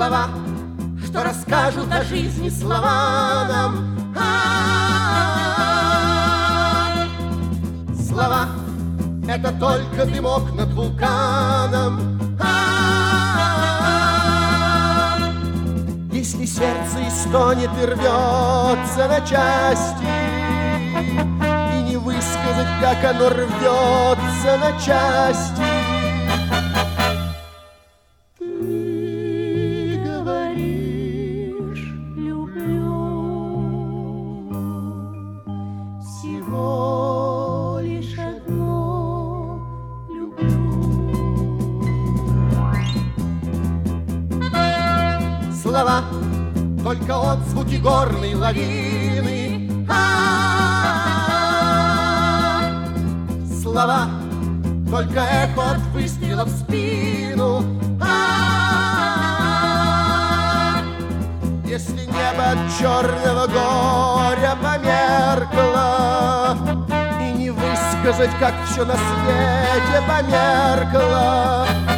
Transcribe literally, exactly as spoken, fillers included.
Слова, что расскажут о жизни слова нам. Слова — это только дымок над вулканом. Если сердце истонет и рвется на части, и не высказать, как оно рвется на части. Ты говоришь: люблю, всего лишь одно люблю. Слова — только отзвуки горной лавины. Слова — только эхо от выстрела в спину. Если небо от черного горя померкло, и не высказать, как все на свете померкло,